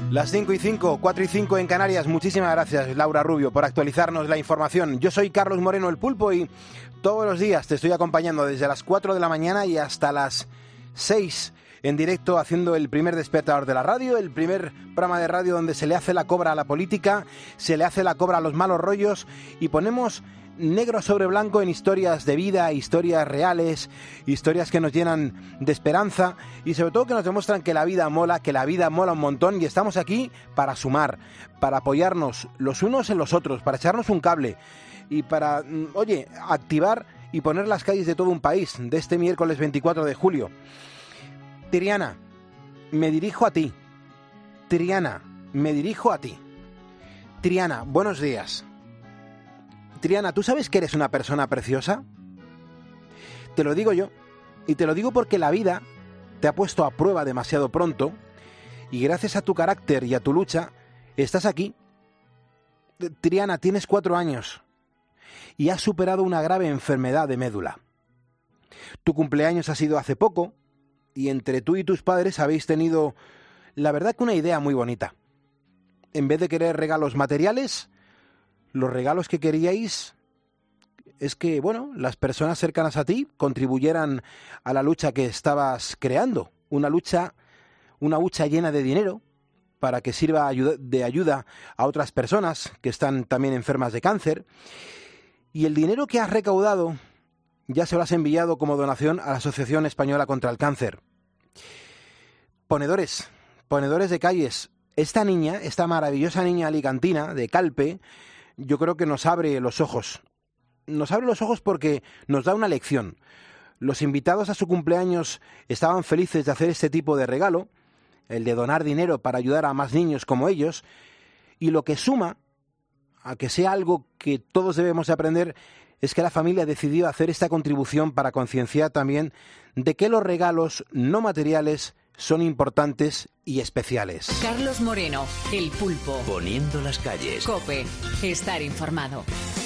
Las 5:05, 4:05 en Canarias. Muchísimas gracias, Laura Rubio, por actualizarnos la información. Yo soy Carlos Moreno, el Pulpo, y todos los días te estoy acompañando desde las 4 de la mañana y hasta las 6 en directo, haciendo el primer despertador de la radio, el primer programa de radio donde se le hace la cobra a la política, se le hace la cobra a los malos rollos y ponemos negro sobre blanco en historias de vida, historias reales, historias que nos llenan de esperanza y sobre todo que nos demuestran que la vida mola un montón, y estamos aquí para sumar, para apoyarnos los unos en los otros, para echarnos un cable y para, activar y poner las calles de todo un país de este miércoles 24 de julio. Triana, me dirijo a ti. Triana, buenos días. Triana, ¿tú sabes que eres una persona preciosa? Te lo digo yo, y te lo digo porque la vida te ha puesto a prueba demasiado pronto, y gracias a tu carácter y a tu lucha, estás aquí. Triana, tienes 4 años, y has superado una grave enfermedad de médula. Tu cumpleaños ha sido hace poco, y entre tú y tus padres habéis tenido, la verdad, que una idea muy bonita. En vez de querer regalos materiales, los regalos que queríais es que, las personas cercanas a ti contribuyeran a la lucha que estabas creando. Una lucha llena de dinero para que sirva de ayuda a otras personas que están también enfermas de cáncer. Y el dinero que has recaudado ya se lo has enviado como donación a la Asociación Española contra el Cáncer. Ponedores de calles. Esta maravillosa niña alicantina de Calpe, yo creo que nos abre los ojos. Nos abre los ojos porque nos da una lección. Los invitados a su cumpleaños estaban felices de hacer este tipo de regalo, el de donar dinero para ayudar a más niños como ellos, y lo que suma a que sea algo que todos debemos de aprender es que la familia decidió hacer esta contribución para concienciar también de que los regalos no materiales son importantes y especiales. Carlos Moreno, el Pulpo. Poniendo las calles. COPE. Estar informado.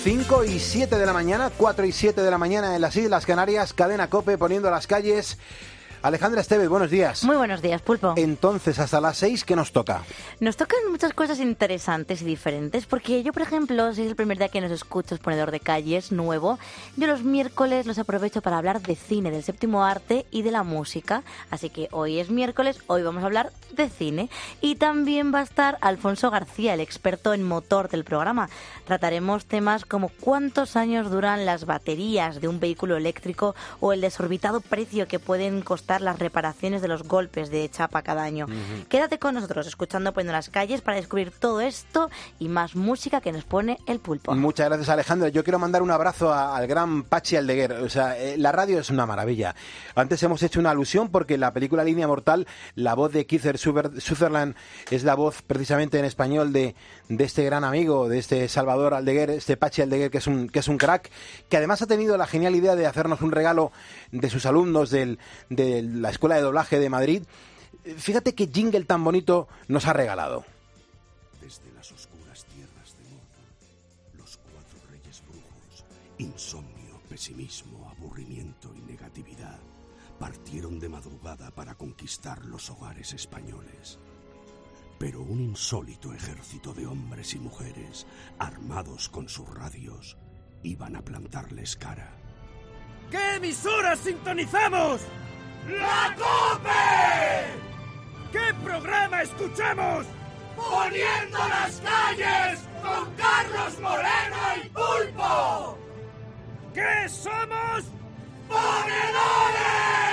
5:07 de la mañana, 4:07 de la mañana en las Islas Canarias, cadena COPE, poniendo las calles. Alejandra Estevez, buenos días. Muy buenos días, Pulpo. Entonces, hasta las 6, ¿qué nos toca? Nos tocan muchas cosas interesantes y diferentes, porque yo, por ejemplo, si es el primer día que nos escuchas, ponedor de calles, nuevo, yo los miércoles los aprovecho para hablar de cine, del séptimo arte y de la música. Así que hoy es miércoles, hoy vamos a hablar de cine. Y también va a estar Alfonso García, el experto en motor del programa. Trataremos temas como cuántos años duran las baterías de un vehículo eléctrico o el desorbitado precio que pueden costar las reparaciones de los golpes de chapa cada año. Quédate con nosotros escuchando Poniendo las calles para descubrir todo esto y más música que nos pone el Pulpo. Muchas gracias, Alejandra. Yo quiero mandar un abrazo al gran Pachi Aldeguer. O sea, la radio es una maravilla. Antes hemos hecho una alusión porque en la película Línea Mortal la voz de Kiefer Sutherland es la voz precisamente en español de este gran amigo, de este Salvador Aldeguer, este Pachi Aldeguer, que es un crack, que además ha tenido la genial idea de hacernos un regalo de sus alumnos de la Escuela de Doblaje de Madrid. Fíjate qué jingle tan bonito nos ha regalado. Desde las oscuras tierras de Mordor, los 4 reyes brujos, insomnio, pesimismo, aburrimiento y negatividad, partieron de madrugada para conquistar los hogares españoles. Pero un insólito ejército de hombres y mujeres, armados con sus radios, iban a plantarles cara. ¿Qué emisora sintonizamos? ¡La COPE! ¿Qué programa escuchamos? ¡Poniendo las calles con Carlos Moreno y Pulpo! ¿Qué somos? ¡Ponedores!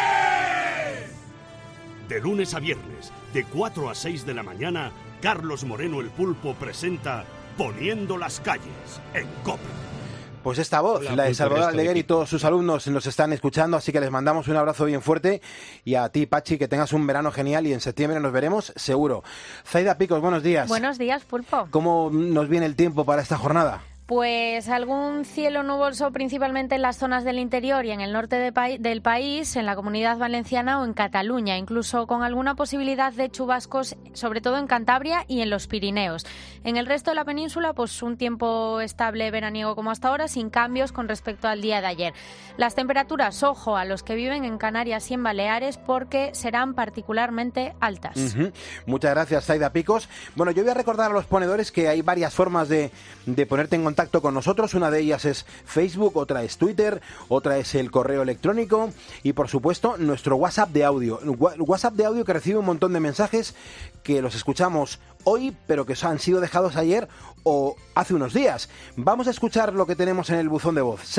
De lunes a viernes, de 4 a 6 de la mañana, Carlos Moreno el Pulpo presenta Poniendo las calles en COPE. Pues esta voz, la de Salvador Aldeguer, y todos sus alumnos nos están escuchando, así que les mandamos un abrazo bien fuerte, y a ti, Pachi, que tengas un verano genial y en septiembre nos veremos seguro. Zaida Picos, buenos días. Buenos días, Pulpo. ¿Cómo nos viene el tiempo para esta jornada? Pues algún cielo nuboso principalmente en las zonas del interior y en el norte del país, en la Comunidad Valenciana o en Cataluña, incluso con alguna posibilidad de chubascos, sobre todo en Cantabria y en los Pirineos. En el resto de la península, pues un tiempo estable veraniego como hasta ahora, sin cambios con respecto al día de ayer. Las temperaturas, ojo a los que viven en Canarias y en Baleares, porque serán particularmente altas. Muchas gracias, Zaida Picos. Bueno, yo voy a recordar a los ponedores que hay varias formas de ponerte en contacto con nosotros. Una de ellas es Facebook, otra es Twitter, otra es el correo electrónico y, por supuesto, nuestro WhatsApp de audio. WhatsApp de audio que recibe un montón de mensajes que los escuchamos hoy, pero que han sido dejados ayer o hace unos días. Vamos a escuchar lo que tenemos en el buzón de voz.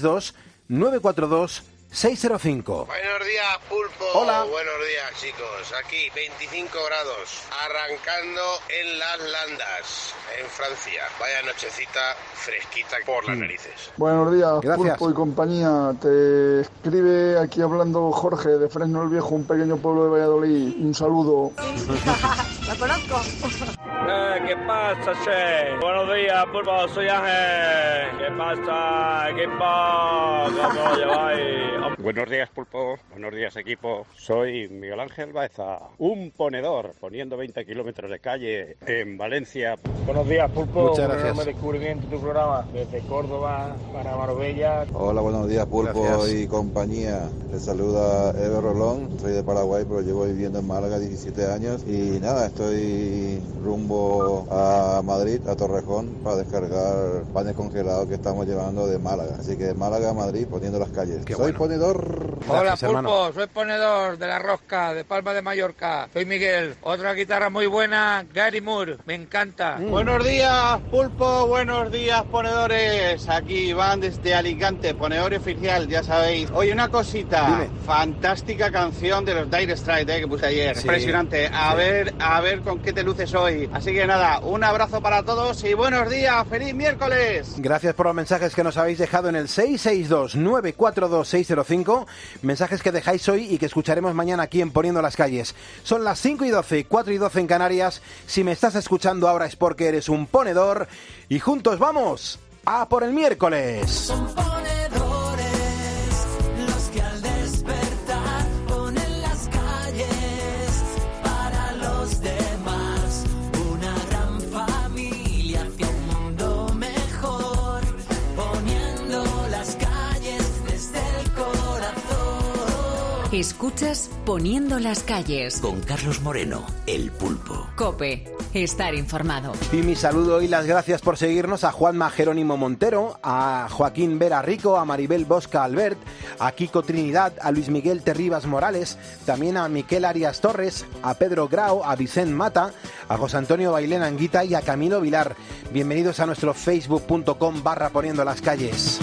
662-942-605. Buenos días, Pulpo. Hola. Buenos días, chicos. Aquí 25 grados, arrancando en las Landas, en Francia. Vaya nochecita fresquita por las narices. Buenos días, Gracias. Pulpo y compañía. Te escribe aquí hablando Jorge de Fresno el Viejo, un pequeño pueblo de Valladolid. Un saludo. La conozco. ¿Qué pasa, che? Buenos días, Pulpo. Soy Ángel. ¿Qué pasa, equipo? ¿Cómo lo lleváis? Buenos días, Pulpo. Buenos días, equipo. Soy Miguel Ángel Baeza, un ponedor, poniendo 20 kilómetros de calle en Valencia. Buenos días, Pulpo. Muchas gracias. Un enorme descubrimiento de tu programa desde Córdoba para Marbella. Hola, buenos días, Pulpo. Gracias. Y compañía. Les saluda Ever Rolón. Soy de Paraguay, pero llevo viviendo en Málaga 17 años. Y nada, estoy rumbo a Madrid, a Torrejón, para descargar panes congelados que estamos llevando de Málaga. Así que de Málaga a Madrid, poniendo las calles. Qué Soy bueno. ponedor. Hola, Gracias, Pulpo. hermano. Soy ponedor de La Rosca, de Palma de Mallorca. Soy Miguel. Otra guitarra muy buena, Gary Moore. Me encanta. Buenos días, Pulpo. Buenos días, ponedores. Aquí Iván desde Alicante, ponedor oficial, ya sabéis. Oye, una cosita. Dime. Fantástica canción de los Dire Straits, que puse ayer. Sí, Impresionante. A ver con qué te luces hoy. Así que nada, un abrazo para todos y buenos días. ¡Feliz miércoles! Gracias por los mensajes que nos habéis dejado en el 662-942-605. Mensajes que dejáis hoy y que escucharemos mañana aquí en Poniendo las Calles. Son las 5:12, 4:12 en Canarias. Si me estás escuchando ahora es porque eres un ponedor. Y juntos vamos a por el miércoles. Son ponedores los que al despertar ponen las calles para los demás. Una gran familia hacia un mundo mejor, poniendo las calles desde el corazón. Escuchas Poniendo las Calles. Con Carlos Moreno, el Pulpo. COPE. Estar informado. Y mi saludo y las gracias por seguirnos a Juanma Jerónimo Montero, a Joaquín Vera Rico, a Maribel Bosca Albert, a Kiko Trinidad, a Luis Miguel Terribas Morales, también a Miquel Arias Torres, a Pedro Grau, a Vicent Mata, a José Antonio Bailén Anguita y a Camilo Vilar. Bienvenidos a nuestro facebook.com/Poniendo las Calles.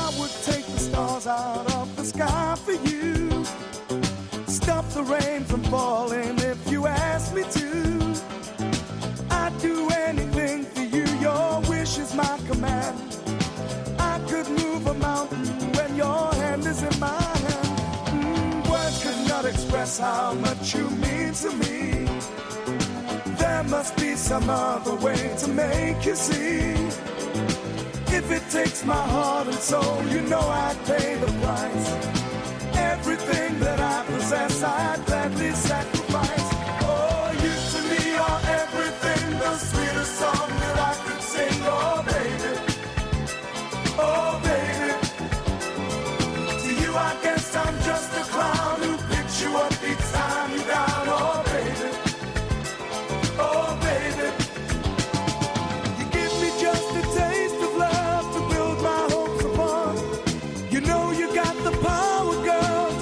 Stop the rain from falling if you ask me to. I'd do anything for you, your wish is my command. I could move a mountain when your hand is in my hand. Words could not express how much you mean to me. There must be some other way to make you see. If it takes my heart and soul, you know I'd pay the price. Everything that I possess, I'd gladly sacrifice. Oh, you to me are everything, the sweetest song that I could sing. Oh, baby, oh, baby. To you, I guess I'm just a clown who picks you up each time you're down. Oh, baby, oh, baby. You give me just a taste of love to build my hopes upon. You know you got the power, girl.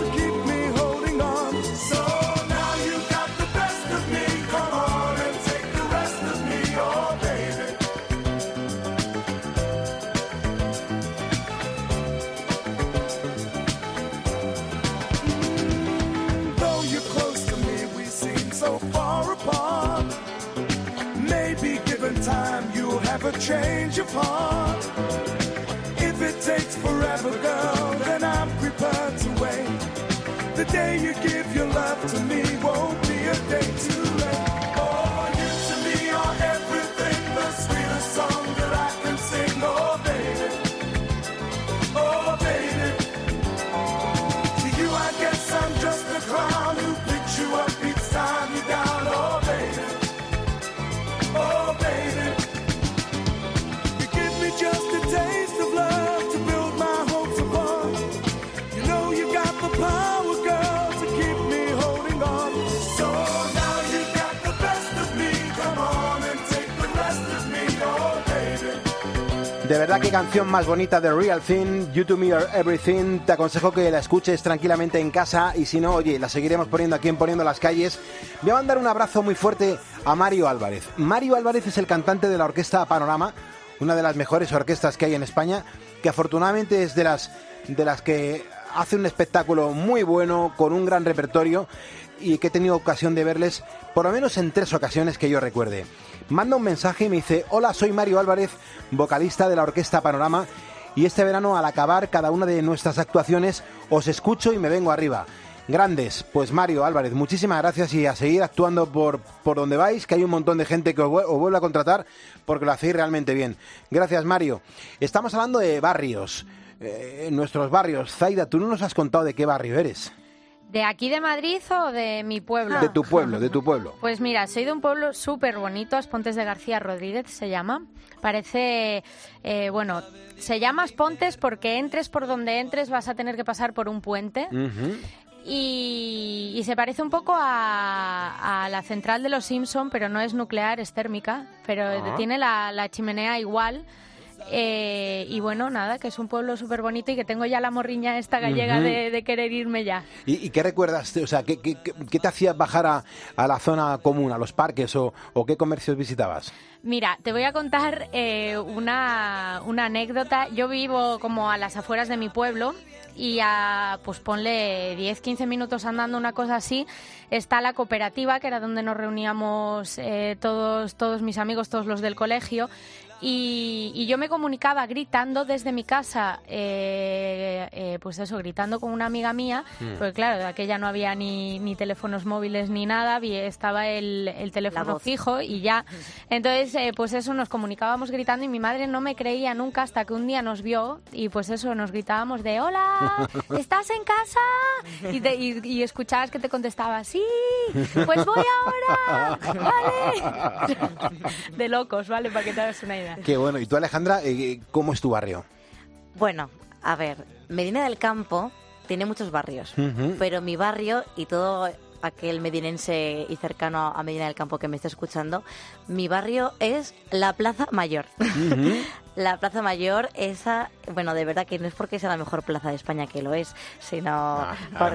Time you'll have a change of heart. If it takes forever, girl, then I'm prepared to wait. The day you give your love to me won't be a day too late. Oh, you to me are everything, the sweetest song that I can sing. Oh, verdad que canción más bonita de Real Thing, You to Me Are Everything. Te aconsejo que la escuches tranquilamente en casa y si no, oye, la seguiremos poniendo aquí en Poniendo las Calles. Voy a mandar un abrazo muy fuerte a Mario Álvarez. Mario Álvarez es el cantante de la Orquesta Panorama, una de las mejores orquestas que hay en España, que afortunadamente es de las que hace un espectáculo muy bueno, con un gran repertorio, y que he tenido ocasión de verles por lo menos en 3 ocasiones que yo recuerde. Manda un mensaje y me dice: hola, soy Mario Álvarez, vocalista de la Orquesta Panorama, y este verano al acabar cada una de nuestras actuaciones os escucho y me vengo arriba. Grandes. Pues Mario Álvarez, muchísimas gracias y a seguir actuando por donde vais, que hay un montón de gente que os vuelve a contratar porque lo hacéis realmente bien. Gracias, Mario. Estamos hablando de barrios, nuestros barrios. Zaida, tú no nos has contado de qué barrio eres. ¿De aquí de Madrid o de mi pueblo? De tu pueblo. Pues mira, soy de un pueblo súper bonito, Aspontes de García Rodríguez se llama. Parece, se llama Aspontes porque entres por donde entres vas a tener que pasar por un puente. Uh-huh. Y se parece un poco a la central de los Simpson, pero no es nuclear, es térmica, pero tiene la chimenea igual. Y bueno, nada, que es un pueblo súper bonito y que tengo ya la morriña esta gallega de querer irme ya. ¿Y qué recuerdas? O sea, ¿qué te hacía bajar a la zona común, a los parques o qué comercios visitabas? Mira, te voy a contar una anécdota. Yo vivo como a las afueras de mi pueblo y pues ponle 10-15 minutos andando, una cosa así, está la cooperativa, que era donde nos reuníamos todos mis amigos, todos los del colegio. Y yo me comunicaba gritando desde mi casa, pues eso, gritando con una amiga mía, porque claro, de aquella no había ni teléfonos móviles ni nada, estaba el teléfono fijo y ya. Entonces, pues eso, nos comunicábamos gritando y mi madre no me creía nunca hasta que un día nos vio y pues eso, nos gritábamos de «Hola, ¿estás en casa?» Y escuchabas que te contestaba «Sí, pues voy ahora, vale». De locos, ¿vale? Para que te hagas una idea. Qué bueno. ¿Y tú, Alejandra, cómo es tu barrio? Bueno, a ver, Medina del Campo tiene muchos barrios, pero mi barrio y todo aquel medinense y cercano a Medina del Campo que me está escuchando, mi barrio es la Plaza Mayor. La Plaza Mayor, esa, bueno, de verdad que no es porque sea la mejor plaza de España, que lo es, sino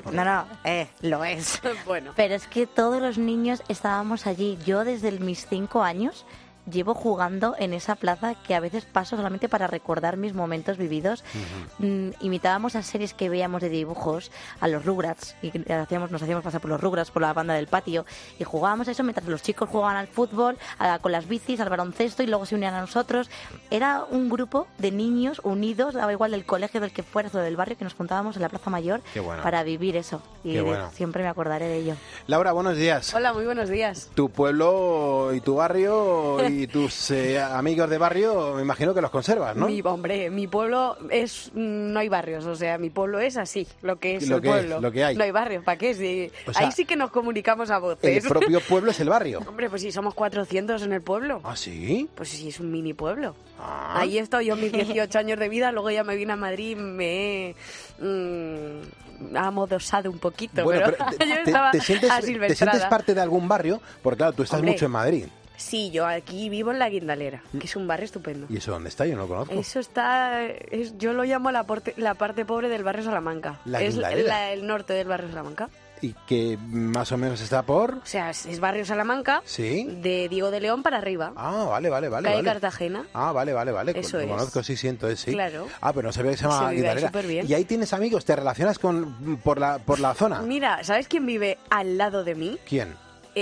lo es. Bueno. Pero es que todos los niños estábamos allí. Yo desde mis 5 años llevo jugando en esa plaza, que a veces paso solamente para recordar mis momentos vividos. Imitábamos a series que veíamos de dibujos, a los Rugrats, y nos hacíamos pasar por los Rugrats, por la banda del patio, y jugábamos a eso mientras los chicos jugaban al fútbol, con las bicis, al baloncesto, y luego se unían a nosotros. Era un grupo de niños unidos, daba igual del colegio, del que fueras o del barrio, que nos juntábamos en la Plaza Mayor para vivir eso. Y siempre me acordaré de ello. Laura, buenos días. Hola, muy buenos días. Tu pueblo y tu barrio y tus amigos de barrio, me imagino que los conservas, ¿no? Mi pueblo no hay barrios, o sea, mi pueblo es así, lo que es el pueblo. Lo que hay. No hay barrios, ¿para qué? Sí, o sea, ahí sí que nos comunicamos a voces. El propio pueblo es el barrio. Hombre, pues sí, somos 400 en el pueblo. ¿Ah, sí? Pues sí, es un mini pueblo. Ahí he estado yo mis 18 años de vida, luego ya me vine a Madrid y me he amodosado un poquito. Bueno, pero yo estaba ¿te sientes parte de algún barrio? Porque claro, tú estás mucho en Madrid. Sí, yo aquí vivo en La Guindalera, que es un barrio estupendo. ¿Y eso dónde está? Yo no lo conozco. Eso está... yo lo llamo la parte pobre del barrio Salamanca. Es el norte del barrio Salamanca. ¿Y que más o menos está por...? O sea, es barrio Salamanca, ¿sí? De Diego de León para arriba. Ah, vale. Calle Cartagena. Ah, vale. Eso lo conozco, sí, entonces sí. Claro. Ah, pero no sabía que se llama Guindalera. ¿Y ahí tienes amigos? ¿Te relacionas por la zona? Mira, ¿sabes quién vive al lado de mí? ¿Quién?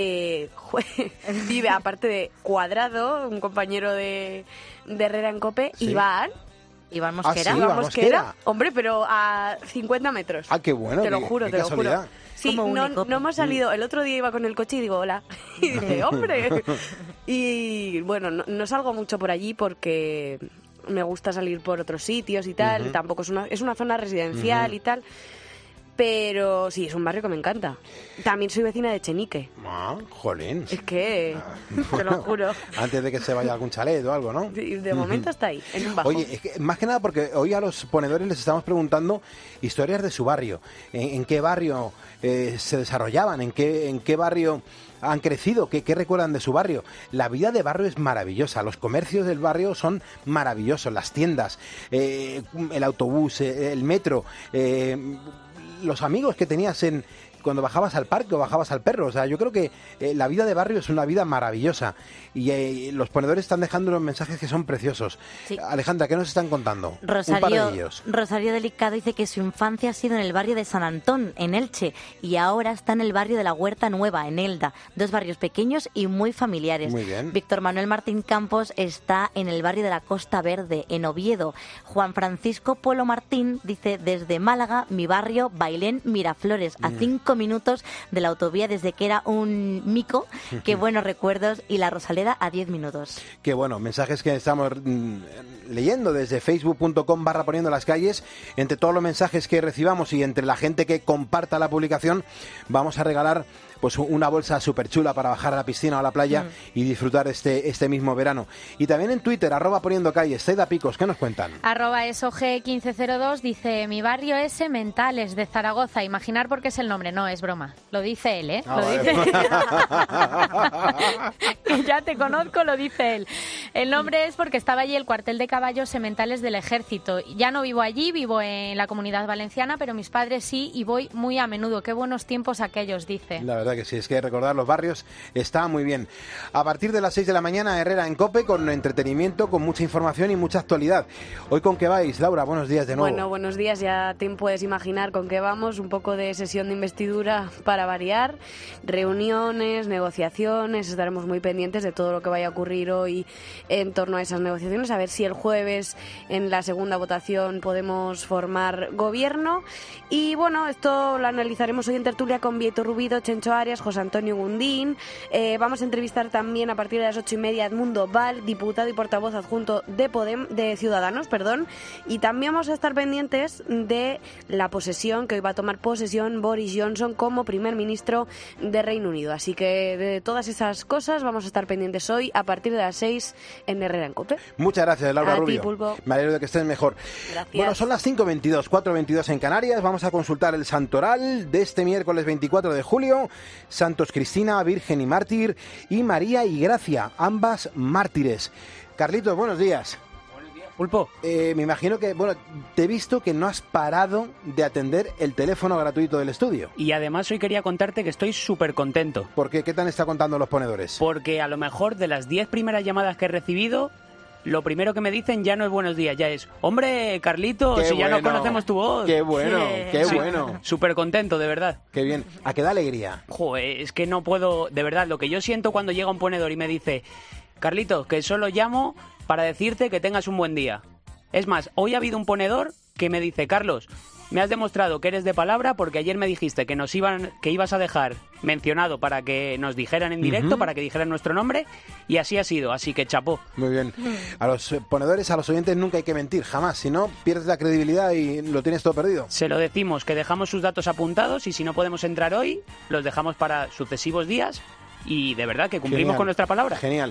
Vive, aparte de Cuadrado, un compañero de Herrera en Cope, ¿sí? Iván Mosquera. ¿Ah, sí? Iván Mosquera. Hombre, pero a 50 metros. Ah, qué bueno. Te lo juro. Sí, no hemos salido. El otro día iba con el coche y digo, hola. Y dice, hombre. Y bueno, no salgo mucho por allí porque me gusta salir por otros sitios y tal. Tampoco es una zona residencial y tal. Pero sí, Pero sí, es un barrio que me encanta. También soy vecina de Chenique. Ah, jolín. Es que, te lo juro. Antes de que se vaya a algún chalet o algo, ¿no? De momento está ahí, en un bajo. Oye, es que, más que nada porque hoy a los ponedores les estamos preguntando historias de su barrio. ¿En qué barrio se desarrollaban? ¿En qué barrio han crecido? ¿Qué recuerdan de su barrio? La vida de barrio es maravillosa. Los comercios del barrio son maravillosos. Las tiendas, el autobús, el metro, los amigos que tenías cuando bajabas al parque o bajabas al perro. O sea, yo creo que la vida de barrio es una vida maravillosa y los ponedores están dejando unos mensajes que son preciosos. Sí. Alejandra, ¿qué nos están contando? Un par de ellos. Rosario Delicado dice que su infancia ha sido en el barrio de San Antón, en Elche, y ahora está en el barrio de la Huerta Nueva, en Elda. 2 barrios pequeños y muy familiares. Muy bien. Víctor Manuel Martín Campos está en el barrio de la Costa Verde, en Oviedo. Juan Francisco Polo Martín dice, desde Málaga, mi barrio, Bailén, Miraflores, a 5 minutos de la autovía desde que era un mico. Qué buenos recuerdos. Y la Rosaleda a 10 minutos. Qué bueno, mensajes que estamos leyendo desde facebook.com/poniendo las calles. Entre todos los mensajes que recibamos y entre la gente que comparta la publicación, vamos a regalar pues una bolsa súper chula para bajar a la piscina o a la playa y disfrutar este mismo verano. Y también en Twitter, @poniendo calles. Zaida Picos, ¿qué nos cuentan? @SOG1502 dice, mi barrio es Sementales, de Zaragoza. Imaginar por qué es el nombre, no, es broma. Lo dice él, ¿eh? Dice. Que ya te conozco, lo dice él. El nombre es porque estaba allí el cuartel de caballos Sementales del Ejército. Ya no vivo allí, vivo en la Comunidad Valenciana, pero mis padres sí y voy muy a menudo. Qué buenos tiempos aquellos, dice. La verdad que sí, es que recordar los barrios está muy bien. A partir de las 6 de la mañana, Herrera en COPE, con entretenimiento, con mucha información y mucha actualidad. ¿Hoy con qué vais, Laura? Buenos días de nuevo. Bueno, buenos días, ya te puedes imaginar con qué vamos. Un poco de sesión de investidura para variar, reuniones, negociaciones. Estaremos muy pendientes de todo lo que vaya a ocurrir hoy en torno a esas negociaciones, a ver si el jueves en la segunda votación podemos formar gobierno. Y bueno, esto lo analizaremos hoy en tertulia con Vieto Rubido, Chencho Arias, José Antonio Gundín. Vamos a entrevistar también a partir de las 8:30 a Edmundo Val, diputado y portavoz adjunto de Ciudadanos, y también vamos a estar pendientes de la posesión, que hoy va a tomar posesión Boris Johnson como primer ministro de Reino Unido. Así que de todas esas cosas vamos a estar pendientes hoy a partir de las 6 en Herrera en COPE. Muchas gracias, Laura Rubio. Ti, Pulpo. Me alegro de que estés mejor. Gracias. Bueno, son las 5:22, 4:22 en Canarias. Vamos a consultar el santoral de este miércoles 24 de julio. Santos Cristina, Virgen y Mártir, y María y Gracia, ambas mártires. Carlitos, buenos días. Buenos días, Pulpo. Me imagino que, te he visto que no has parado de atender el teléfono gratuito del estudio. Y además hoy quería contarte que estoy súper contento. ¿Por qué? ¿Qué te han estado contando los ponedores? Porque a lo mejor de las 10 primeras llamadas que he recibido, lo primero que me dicen ya no es buenos días, ya es, hombre, Carlitos, si ya no conocemos tu voz. ¡Qué bueno, qué bueno! Súper contento, de verdad. ¡Qué bien! ¿A qué da alegría? Joder, es que no puedo, de verdad, lo que yo siento cuando llega un ponedor y me dice, Carlitos, que solo llamo para decirte que tengas un buen día. Es más, hoy ha habido un ponedor que me dice, Carlos, me has demostrado que eres de palabra porque ayer me dijiste que que ibas a dejar mencionado para que nos dijeran en directo, para que dijeran nuestro nombre, y así ha sido, así que chapó. Muy bien. A los ponedores, a los oyentes nunca hay que mentir, jamás, si no pierdes la credibilidad y lo tienes todo perdido. Se lo decimos, que dejamos sus datos apuntados y si no podemos entrar hoy, los dejamos para sucesivos días. Y de verdad que cumplimos con nuestra palabra. Genial.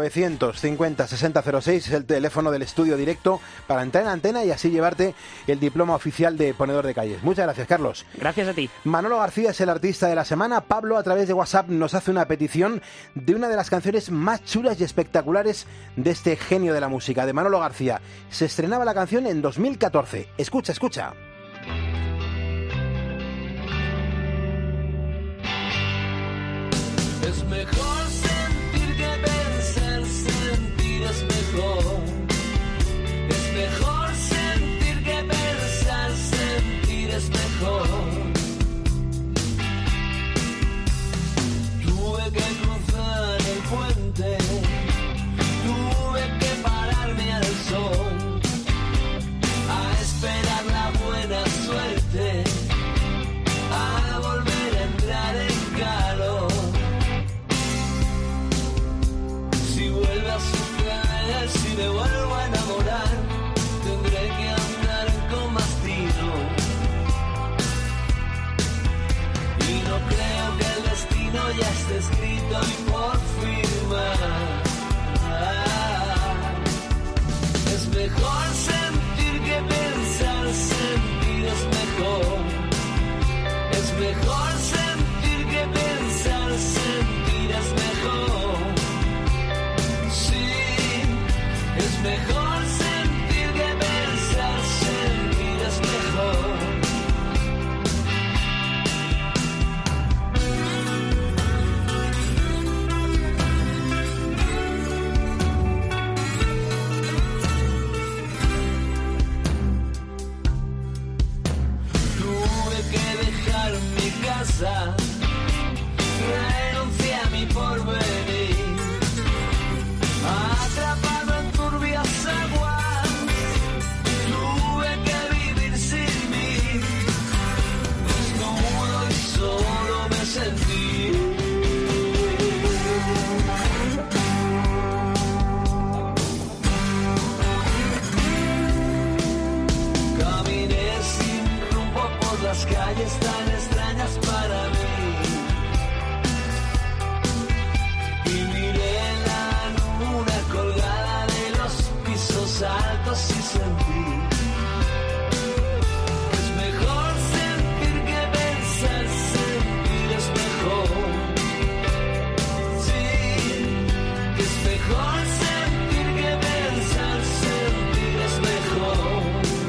950-6006 es el teléfono del estudio directo para entrar en antena y así llevarte el diploma oficial de ponedor de calles. Muchas gracias, Carlos. Gracias a ti. Manolo García es el artista de la semana. Pablo, a través de WhatsApp, nos hace una petición de una de las canciones más chulas y espectaculares de este genio de la música, de Manolo García. Se estrenaba la canción en 2014. Escucha, escucha. Es mejor sentir que pensar, sentir es mejor. Es mejor sentir que pensar, sentir es mejor. Tuve que cruzar el puente, tuve que pararme al sol, a esperar la buena suerte, a volver a entrar en calor. Si vuelve a suceder, si me vuelvo a enamorar, tendré que andar con más tino. que dejar mi casa, renuncié a mi porvenir, atrapado en turbias aguas, tuve que vivir sin mí, desnudo y solo me sentí. Caminé sin rumbo por las calles tan extrañas para mí. Altos y sentí. Es mejor sentir que pensar, sentir es mejor. Sí, es mejor sentir que pensar, sentir es mejor.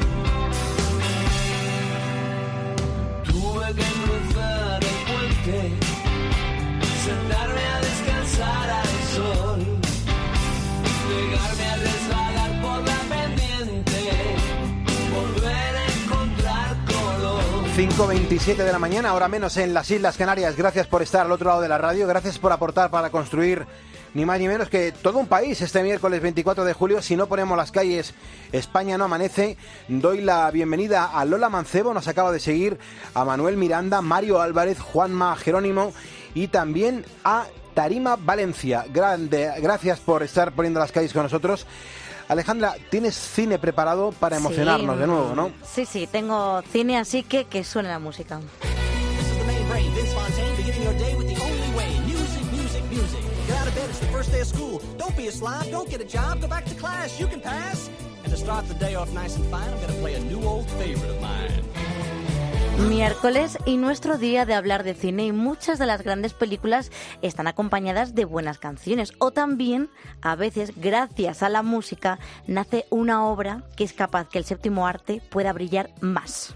Tuve que cruzar el puente, sentarme a descansar al sol, pegarme a resbalar por la pendiente, volver a encontrar color. 5:27 de la mañana, ahora menos en las Islas Canarias. Gracias por estar al otro lado de la radio, gracias por aportar para construir ni más ni menos que todo un país este miércoles 24 de julio. Si no ponemos las calles, España no amanece. Doy la bienvenida a Lola Mancebo, nos acaba de seguir, a Manuel Miranda, Mario Álvarez, Juanma Jerónimo y también a Tarima Valencia. Gracias por estar poniendo las calles con nosotros. Alejandra, tienes cine preparado para emocionarnos de nuevo, ¿no? Sí, sí, tengo cine, así que suene la música. Miércoles y nuestro día de hablar de cine, y muchas de las grandes películas están acompañadas de buenas canciones, o también, a veces, gracias a la música, nace una obra que es capaz que el séptimo arte pueda brillar más.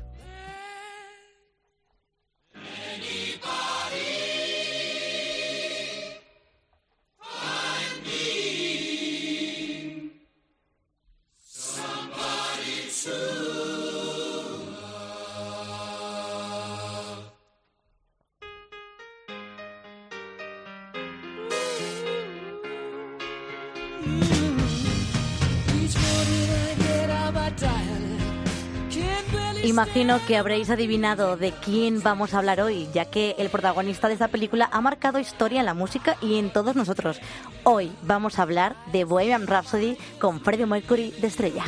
Imagino que habréis adivinado de quién vamos a hablar hoy, ya que el protagonista de esta película ha marcado historia en la música y en todos nosotros. Hoy vamos a hablar de Bohemian Rhapsody con Freddie Mercury de estrella.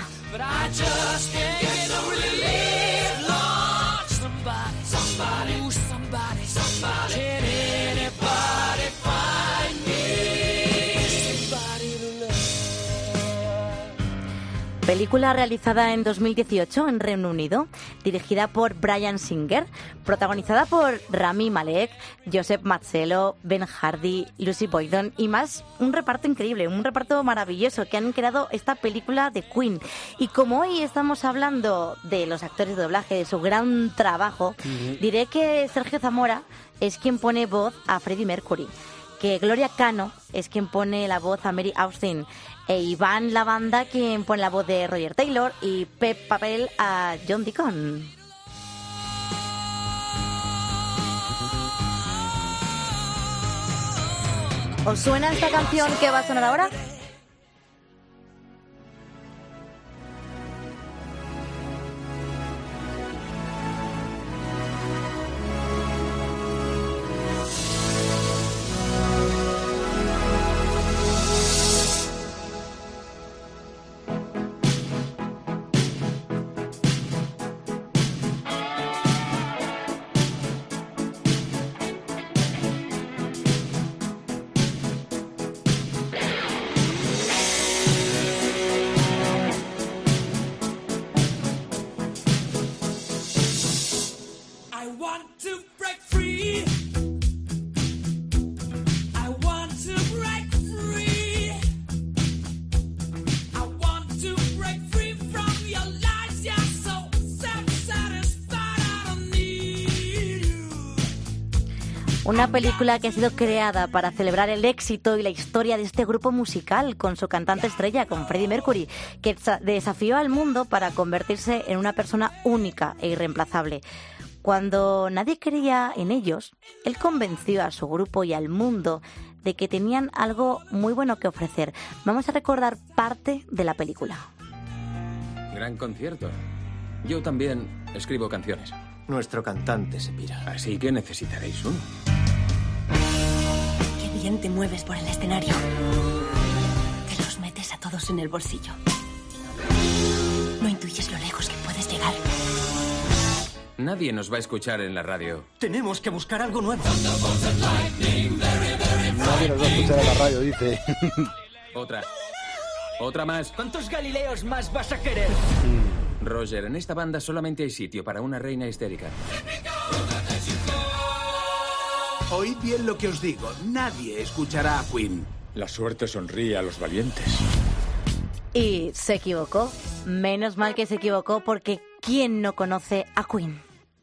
Película realizada en 2018 en Reino Unido, dirigida por Bryan Singer, protagonizada por Rami Malek, Joseph Mazzello, Ben Hardy, Lucy Boydon y más. Un reparto increíble, un reparto maravilloso que han creado esta película de Queen. Y como hoy estamos hablando de los actores de doblaje, de su gran trabajo, diré que Sergio Zamora es quien pone voz a Freddie Mercury, que Gloria Cano es quien pone la voz a Mary Austin, e Iván La Banda quien pone la voz de Roger Taylor, y Pep Papel a John Deacon. ¿Os suena esta canción que va a sonar ahora? Una película que ha sido creada para celebrar el éxito y la historia de este grupo musical con su cantante estrella, con Freddie Mercury, que desafió al mundo para convertirse en una persona única e irreemplazable. Cuando nadie creía en ellos, él convenció a su grupo y al mundo de que tenían algo muy bueno que ofrecer. Vamos a recordar parte de la película. Gran concierto. Yo también escribo canciones. Nuestro cantante se pira. Así que necesitaréis uno. Qué bien te mueves por el escenario. Te los metes a todos en el bolsillo. No intuyes lo lejos que puedes llegar. Nadie nos va a escuchar en la radio. Tenemos que buscar algo nuevo. Nadie nos va a escuchar en la radio, dice. Otra más. ¿Cuántos Galileos más vas a querer? Roger, en esta banda solamente hay sitio para una reina histérica. Oíd bien lo que os digo. Nadie escuchará a Queen. La suerte sonríe a los valientes. Y se equivocó. Menos mal que se equivocó, porque ¿quién no conoce a Queen?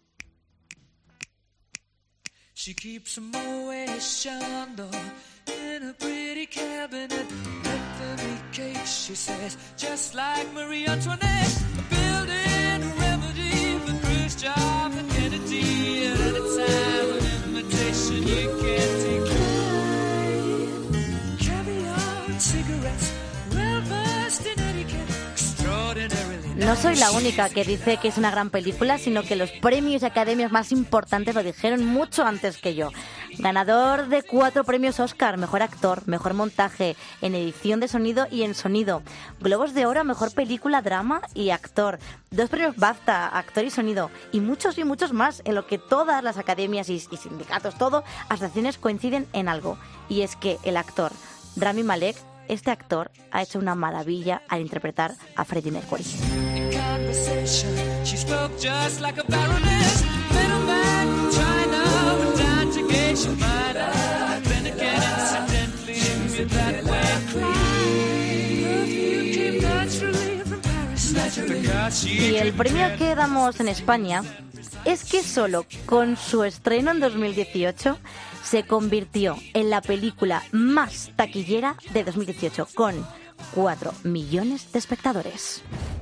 She keeps them always shined in a pretty cabinet. Anthony cake, she says, just like Marie Antoinette. Building a remedy for Khrushchev and Kennedy. At any time, an invitation you can't decline. Caviar and cigarettes, well versed in etiquette. Extraordinarily. No soy la única que dice que es una gran película, sino que los premios y academias más importantes lo dijeron mucho antes que yo. Ganador de 4 premios Oscar, mejor actor, mejor montaje, en edición de sonido y en sonido. Globos de Oro, mejor película, drama y actor. 2 premios BAFTA, actor y sonido. Y muchos más, en lo que todas las academias y sindicatos, todo, asociaciones coinciden en algo. Y es que el actor Rami Malek, este actor, ha hecho una maravilla al interpretar a Freddie Mercury. Y el premio que damos en España es que solo con su estreno en 2018 se convirtió en la película más taquillera de 2018, con 4 millones de espectadores.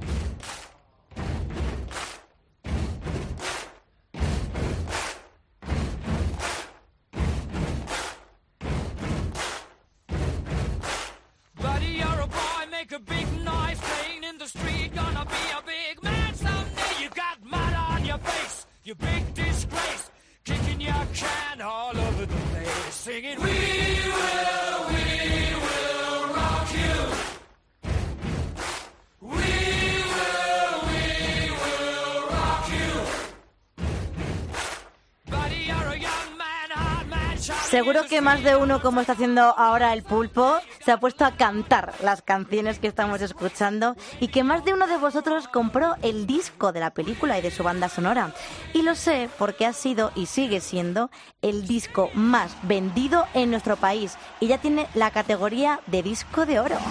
Kicking your can all over the place, singing, we will rock you. We will rock you. Buddy, you're a young man, hard man, Seguro que más de uno, como está haciendo ahora el Pulpo, se ha puesto a cantar las canciones que estamos escuchando, y que más de uno de vosotros compró el disco de la película y de su banda sonora. Y lo sé porque ha sido y sigue siendo el disco más vendido en nuestro país, y ya tiene la categoría de disco de oro.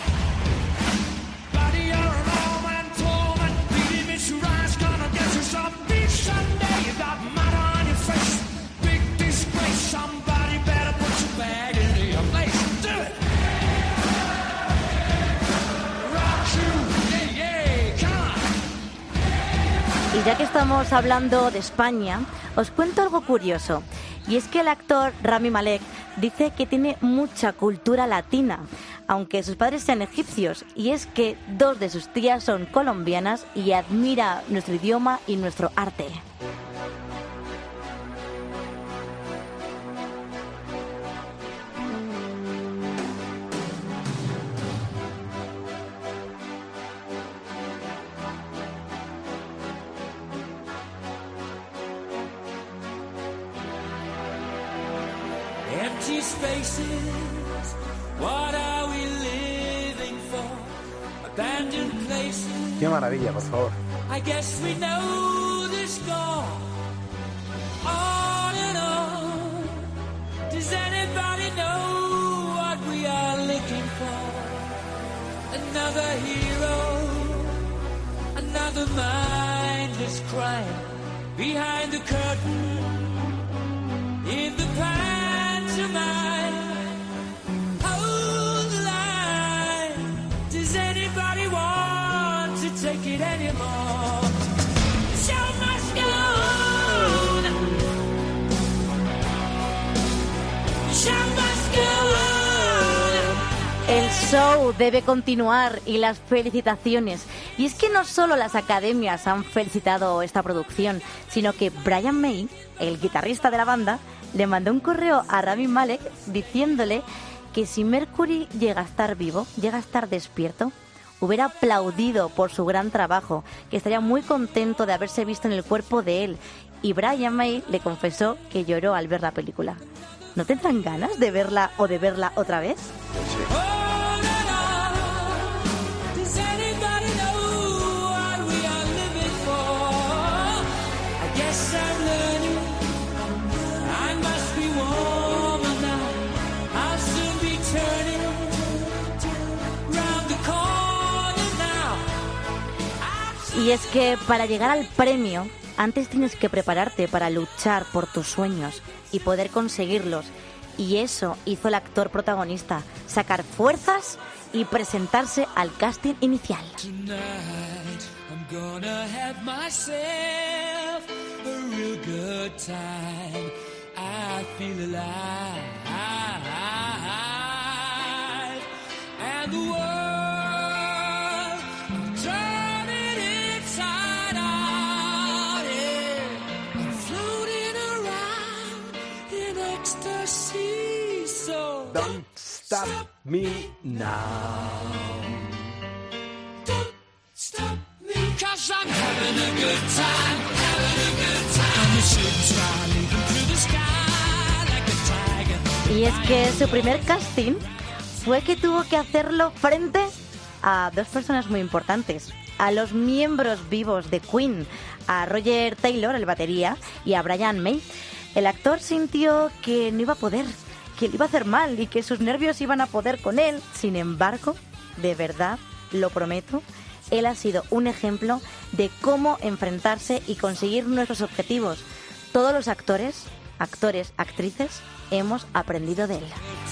Y ya que estamos hablando de España, os cuento algo curioso. Y es que el actor Rami Malek dice que tiene mucha cultura latina, aunque sus padres sean egipcios. Y es que 2 de sus tías son colombianas y admira nuestro idioma y nuestro arte. Empty spaces, what are we living for? Abandoned places. Qué maravilla, por favor. I guess we know the score. On and on. Does anybody know what we are looking for? Another hero, another mindless crime. Behind the curtain, in the pantomime. Hold the line. Does anybody want to take it anymore? The show must go on. show debe continuar y las felicitaciones. Y es que no solo las academias han felicitado esta producción, sino que Brian May, el guitarrista de la banda, le mandó un correo a Rami Malek diciéndole que si Mercury llega a estar vivo, llega a estar despierto, hubiera aplaudido por su gran trabajo, que estaría muy contento de haberse visto en el cuerpo de él. Y Brian May le confesó que lloró al ver la película. ¿No tendrán ganas de verla o de verla otra vez? Y es que para llegar al premio, antes tienes que prepararte para luchar por tus sueños y poder conseguirlos. Y eso hizo el actor protagonista, sacar fuerzas y presentarse al casting inicial. Don't stop me now. Don't stop me, 'cause I'm having a good time, having a good time. And the shooting star leaping through the sky like a tiger. Y es que su primer casting fue que tuvo que hacerlo frente a dos personas muy importantes, a los miembros vivos de Queen, a Roger Taylor, el batería, y a Brian May. El actor sintió que no iba a poder, que le iba a hacer mal y que sus nervios iban a poder con él. Sin embargo, de verdad, lo prometo, él ha sido un ejemplo de cómo enfrentarse y conseguir nuestros objetivos. Todos los actores, actrices, hemos aprendido de él.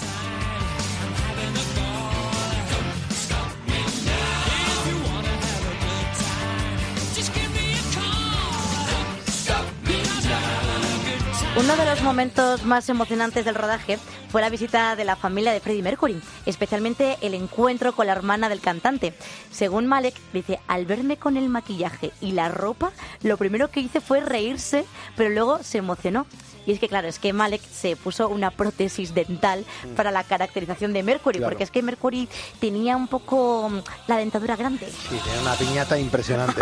Uno de los momentos más emocionantes del rodaje fue la visita de la familia de Freddie Mercury, especialmente el encuentro con la hermana del cantante. Según Malek, dice, al verme con el maquillaje y la ropa, lo primero que hice fue reírse, pero luego se emocionó. Y es que, claro, es que Malek se puso una prótesis dental para la caracterización de Mercury, Claro. porque es que Mercury tenía un poco la dentadura grande. Sí, tiene una piñata impresionante.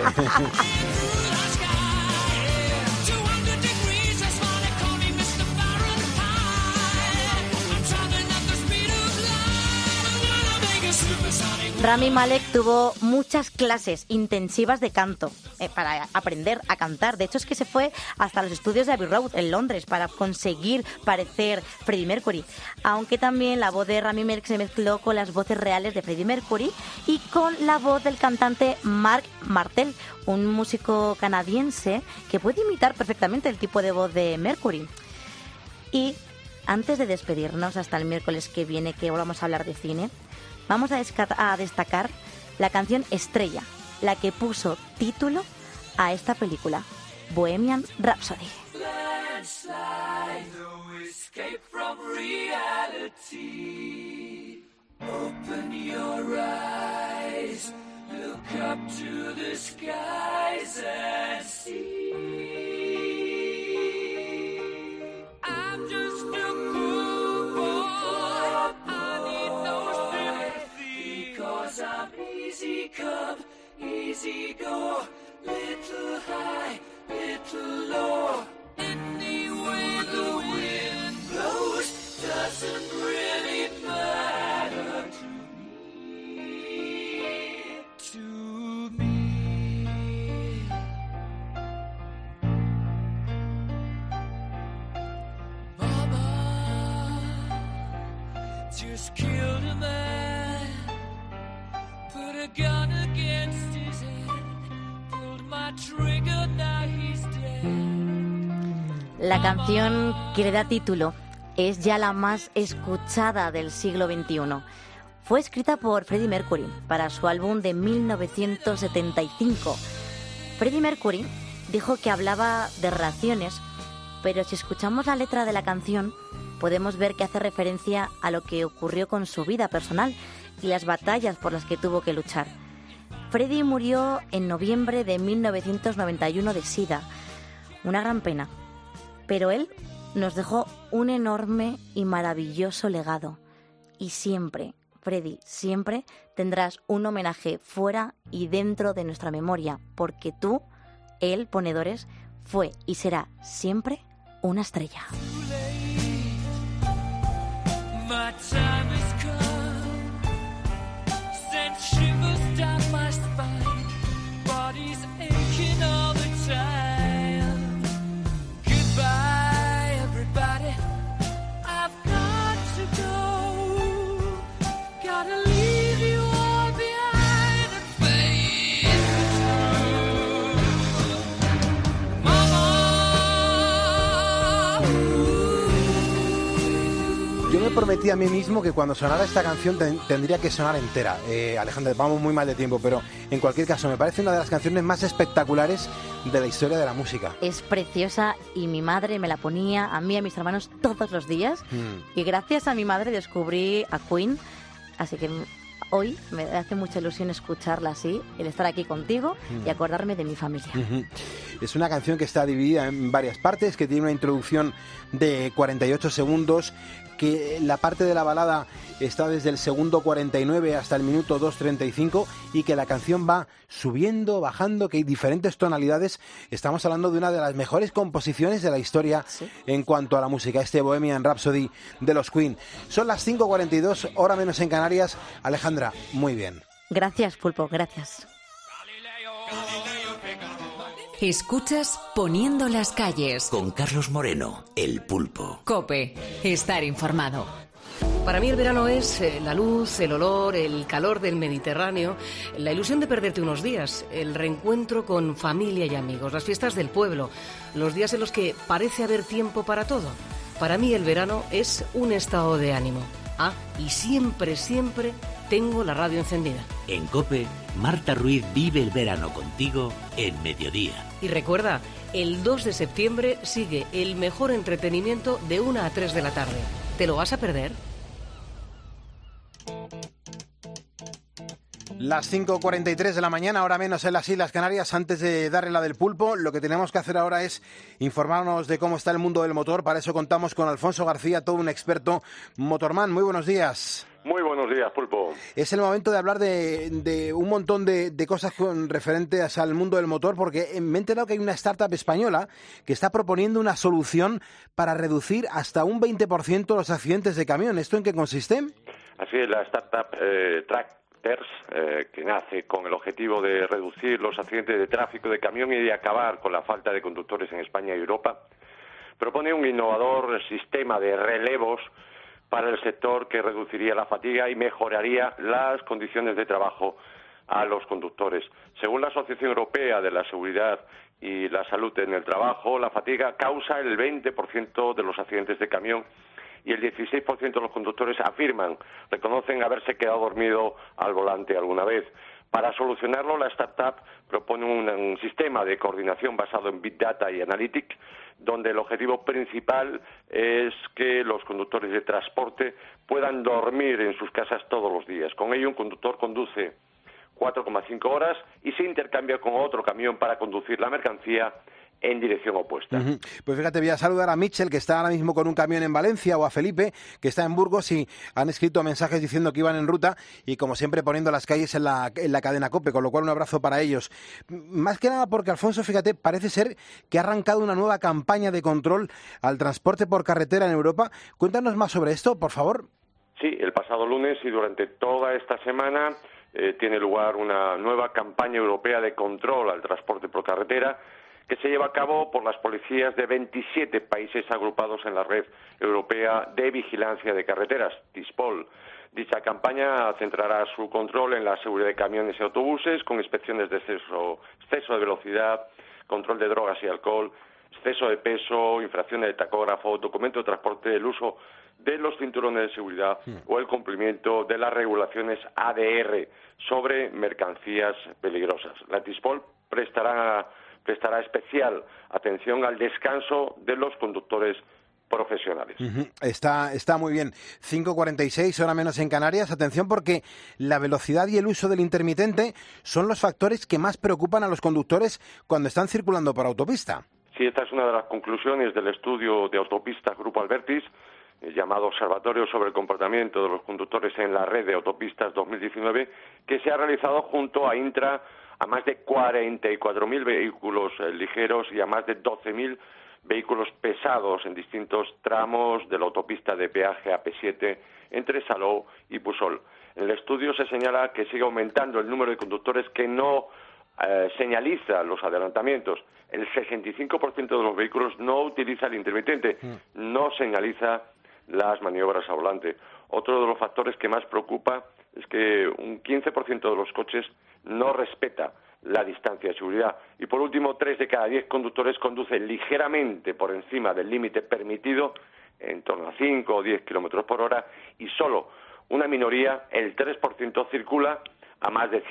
Rami Malek tuvo muchas clases intensivas de canto para aprender a cantar. De hecho, es que se fue hasta los estudios de Abbey Road en Londres para conseguir parecer Freddie Mercury. Aunque también la voz de Rami Malek se mezcló con las voces reales de Freddie Mercury y con la voz del cantante Mark Martel, un músico canadiense que puede imitar perfectamente el tipo de voz de Mercury. Y antes de despedirnos hasta el miércoles que viene, que vamos a hablar de cine, vamos a destacar la canción estrella, la que puso título a esta película, Bohemian Rhapsody. Landslide, no escape from reality. Open your eyes, look up to the skies and see. I'm just a cool boy, I need no sympathy, 'cause I'm easy come, easy go, little high, little low. Any way the wind blows doesn't really matter to me. Mama just killed a man, put a gun against his head, pulled my trigger, now he's dead. La canción que le da título es ya la más escuchada del siglo XXI. Fue escrita por Freddie Mercury para su álbum de 1975. Freddie Mercury dijo que hablaba de relaciones, pero si escuchamos la letra de la canción, podemos ver que hace referencia a lo que ocurrió con su vida personal. y las batallas por las que tuvo que luchar. Freddie murió en noviembre de 1991 de SIDA. Una gran pena. Pero él nos dejó un enorme y maravilloso legado. Y siempre, Freddie, siempre tendrás un homenaje fuera y dentro de nuestra memoria, porque tú, él, Ponedores, fue y será siempre una estrella. My time has come, sent shivers down my spine, body's aching all the time. Goodbye, everybody, I've got to go, gotta leave you all behind and face the truth. Mama, Yo me prometí a mí mismo que cuando sonara esta canción tendría que sonar entera. Alejandra, vamos muy mal de tiempo, pero en cualquier caso me parece una de las canciones más espectaculares de la historia de la música. Es preciosa y mi madre me la ponía a mí y a mis hermanos todos los días. Y gracias a mi madre descubrí a Queen, así que hoy me hace mucha ilusión escucharla así, el estar aquí contigo y acordarme de mi familia. Es una canción que está dividida en varias partes, que tiene una introducción de 48 segundos, que la parte de la balada está desde el segundo 49 hasta el minuto 2:35 y que la canción va subiendo, bajando, que hay diferentes tonalidades. Estamos hablando de una de las mejores composiciones de la historia en cuanto a la música, este Bohemian Rhapsody de los Queen. Son las 5:42, hora menos en Canarias. Alejandra, muy bien. Gracias, Pulpo, gracias. Escuchas Poniendo las calles. Con Carlos Moreno, el Pulpo. COPE. Estar informado. Para mí el verano es la luz, el olor, el calor del Mediterráneo, la ilusión de perderte unos días, el reencuentro con familia y amigos, las fiestas del pueblo, los días en los que parece haber tiempo para todo. Para mí el verano es un estado de ánimo. Y siempre, siempre tengo la radio encendida. En COPE, Marta Ruiz vive el verano contigo en mediodía. Y recuerda, el 2 de septiembre sigue el mejor entretenimiento de 1 a 3 de la tarde. ¿Te lo vas a perder? Las 5:43 de la mañana, ahora menos en las Islas Canarias. Antes de darle la del Pulpo, lo que tenemos que hacer ahora es informarnos de cómo está el mundo del motor. Para eso contamos con Alfonso García, todo un experto motorman. Muy buenos días. Muy buenos días, Pulpo. Es el momento de hablar de un montón de cosas referentes al mundo del motor, porque me he enterado que hay una startup española que está proponiendo una solución para reducir hasta un 20% los accidentes de camión. ¿Esto en qué consiste? Así es, la startup Tracters, que nace con el objetivo de reducir los accidentes de tráfico de camión y de acabar con la falta de conductores en España y Europa, propone un innovador sistema de relevos para el sector que reduciría la fatiga y mejoraría las condiciones de trabajo a los conductores. Según la Asociación Europea de la Seguridad y la Salud en el Trabajo, la fatiga causa el 20% de los accidentes de camión y el 16% de los conductores reconocen haberse quedado dormido al volante alguna vez. Para solucionarlo, la startup propone un sistema de coordinación basado en Big Data y Analytics, donde el objetivo principal es que los conductores de transporte puedan dormir en sus casas todos los días. Con ello, un conductor conduce 4,5 horas y se intercambia con otro camión para conducir la mercancía en dirección opuesta. Pues fíjate, voy a saludar a Michel, que está ahora mismo con un camión en Valencia, o a Felipe, que está en Burgos, y han escrito mensajes diciendo que iban en ruta y, como siempre, poniendo las calles en la cadena COPE, con lo cual un abrazo para ellos. Más que nada porque, Alfonso, fíjate, parece ser que ha arrancado una nueva campaña de control al transporte por carretera en Europa. Cuéntanos más sobre esto, por favor. Sí, el pasado lunes y durante toda esta semana tiene lugar una nueva campaña europea de control al transporte por carretera, que se lleva a cabo por las policías de 27 países agrupados en la Red Europea de Vigilancia de Carreteras, TISPOL. Dicha campaña centrará su control en la seguridad de camiones y autobuses, con inspecciones de exceso de velocidad, control de drogas y alcohol, exceso de peso, infracciones de tacógrafo, documento de transporte, el uso de los cinturones de seguridad o el cumplimiento de las regulaciones ADR sobre mercancías peligrosas. La TISPOL prestará especial atención al descanso de los conductores profesionales. Está muy bien. 5:46, hora menos en Canarias. Atención, porque la velocidad y el uso del intermitente son los factores que más preocupan a los conductores cuando están circulando por autopista. Sí, esta es una de las conclusiones del estudio de autopistas Grupo Albertis, llamado Observatorio sobre el Comportamiento de los Conductores en la Red de Autopistas 2019, que se ha realizado junto a Intra a más de 44.000 vehículos ligeros y a más de 12.000 vehículos pesados en distintos tramos de la autopista de peaje AP7 entre Salou y Pusol. En el estudio se señala que sigue aumentando el número de conductores que no señaliza los adelantamientos. El 65% de los vehículos no utiliza el intermitente, no señaliza las maniobras a volante. Otro de los factores que más preocupa es que un 15% de los coches no respeta la distancia de seguridad. Y por último, 3 de cada 10 conductores conducen ligeramente por encima del límite permitido, en torno a 5 o 10 kilómetros por hora, y solo una minoría, el 3%, circula a más de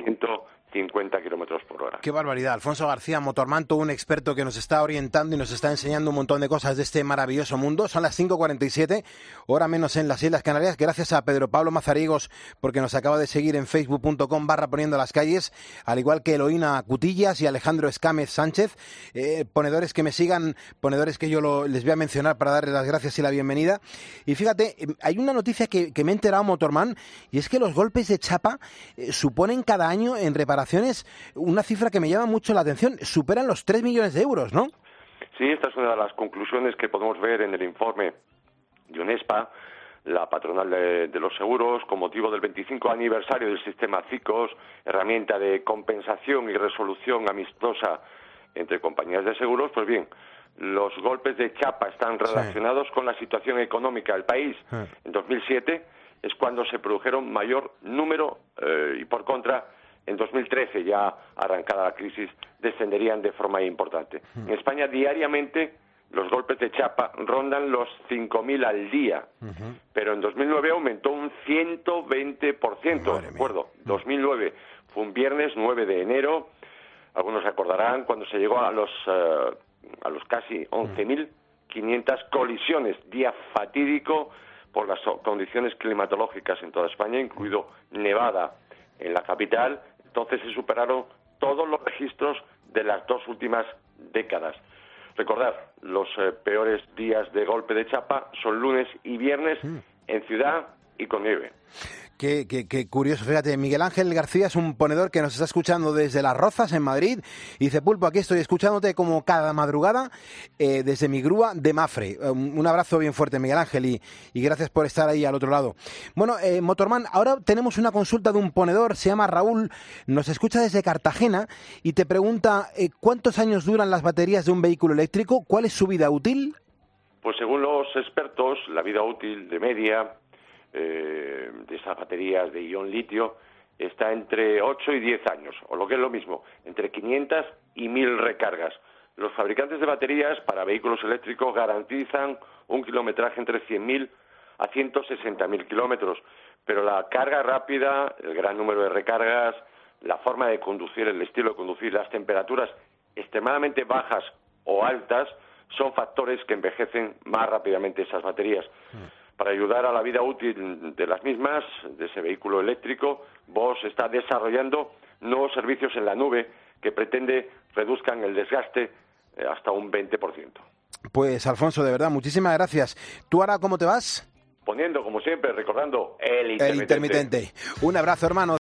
150 kilómetros por hora. Qué barbaridad. Alfonso García, Motorman, todo un experto que nos está orientando y nos está enseñando un montón de cosas de este maravilloso mundo. Son las 5:47, hora menos en las Islas Canarias. Gracias a Pedro Pablo Mazarigos, porque nos acaba de seguir en facebook.com/poniendo las calles, al igual que Eloína Cutillas y Alejandro Escámez Sánchez. Ponedores que me sigan, ponedores que yo les voy a mencionar para darles las gracias y la bienvenida. Y fíjate, hay una noticia que me he enterado, Motorman, y es que los golpes de chapa suponen cada año en reparaciones una cifra que me llama mucho la atención. Superan los 3 millones de euros, ¿no? Sí, esta es una de las conclusiones que podemos ver en el informe de UNESPA, la patronal de los seguros, con motivo del 25 aniversario del sistema CICOS, herramienta de compensación y resolución amistosa entre compañías de seguros. Pues bien, los golpes de chapa están relacionados con la situación económica del país. En 2007 es cuando se produjeron mayor número y por contra en 2013, ya arrancada la crisis, descenderían de forma importante. En España diariamente los golpes de chapa rondan los 5.000 al día, pero en 2009 aumentó un 120%, ¿de acuerdo? 2009 fue un viernes 9 de enero, algunos se acordarán cuando se llegó a los casi 11.500 colisiones, día fatídico por las condiciones climatológicas en toda España, incluido nevada en la capital. Entonces se superaron todos los registros de las 2 últimas décadas. Recordad, los peores días de golpe de chapa son lunes y viernes en ciudad y con nieve. Qué curioso, fíjate, Miguel Ángel García es un ponedor que nos está escuchando desde Las Rozas, en Madrid, y dice: Pulpo, aquí estoy escuchándote como cada madrugada desde mi grúa de Mafre. Un abrazo bien fuerte, Miguel Ángel, y gracias por estar ahí al otro lado. Bueno, Motorman, ahora tenemos una consulta de un ponedor, se llama Raúl, nos escucha desde Cartagena y te pregunta ¿cuántos años duran las baterías de un vehículo eléctrico? ¿Cuál es su vida útil? Pues según los expertos, la vida útil de media de esas baterías de ion litio está entre 8 y 10 años, o lo que es lo mismo, entre 500 y 1.000 recargas. Los fabricantes de baterías para vehículos eléctricos garantizan un kilometraje entre 100.000 a 160.000 kilómetros, pero la carga rápida, el gran número de recargas, la forma de conducir, el estilo de conducir, las temperaturas extremadamente bajas o altas son factores que envejecen más rápidamente esas baterías. Para ayudar a la vida útil de las mismas, de ese vehículo eléctrico, Bosch está desarrollando nuevos servicios en la nube que pretende reduzcan el desgaste hasta un 20%. Pues Alfonso, de verdad, muchísimas gracias. ¿Tú ahora cómo te vas? Poniendo, como siempre, recordando el intermitente. Un abrazo, hermano.